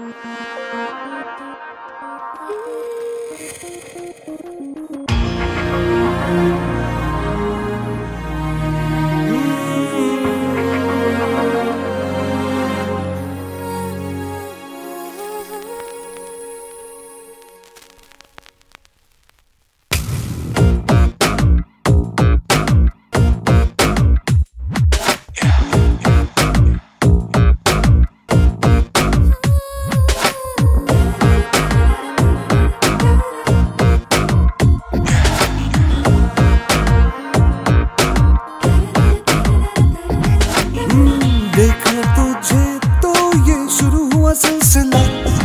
सिलसिला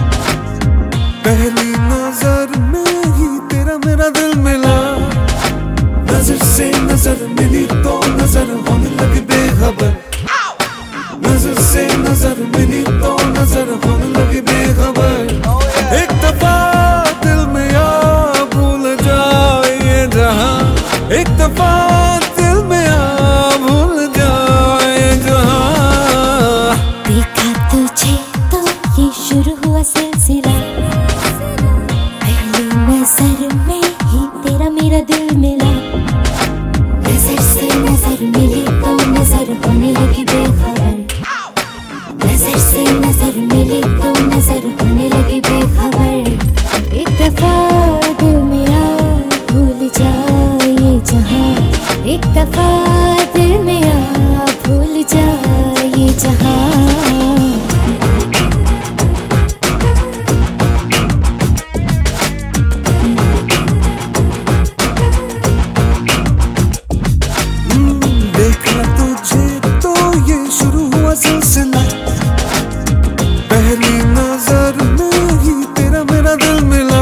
पहली नजर में ही तेरा मेरा दिल मिला। नजर से नजर मिली तो नजर होने लगी बेखबर। नजर से नजर मिली तो नजर होने लगी बेखबर। एक दफा दिल में आ भूल जाए ये जहां, एक दफा दिल में आ भूल जाए जहां। देखा तुझे तो ये शुरू हुआ सिलसिला, पहली नजर में ही तेरा मेरा दिल मिला। नजर से नजर मिली तो नजर होने लगी बेखबर। नजर से नजर मिली तो नजर होने लगी बेखबर। एक दफा दिल मेरा भूल जाए ये जहां, एक दफा दिल मेरा भूल जाए ये जहां। सिलसिला पहली नजर में ही तेरा मेरा दिल मिला।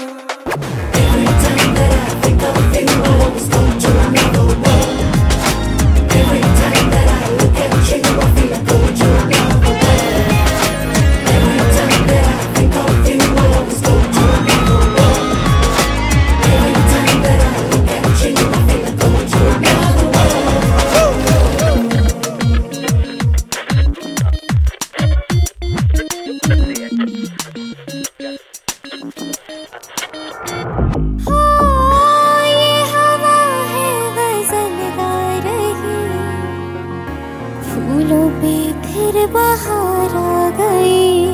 फूलों पे फिर बहार आ गई।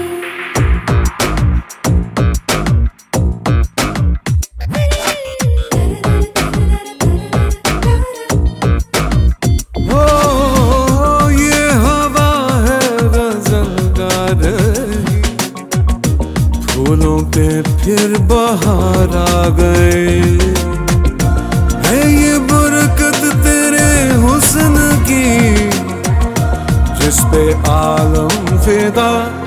ओ ये हवा है गजल गा रही, फूलों पे फिर बहार आ गई। है ये बरकत तेरे हुस्न की जिस पे आलम फिदा।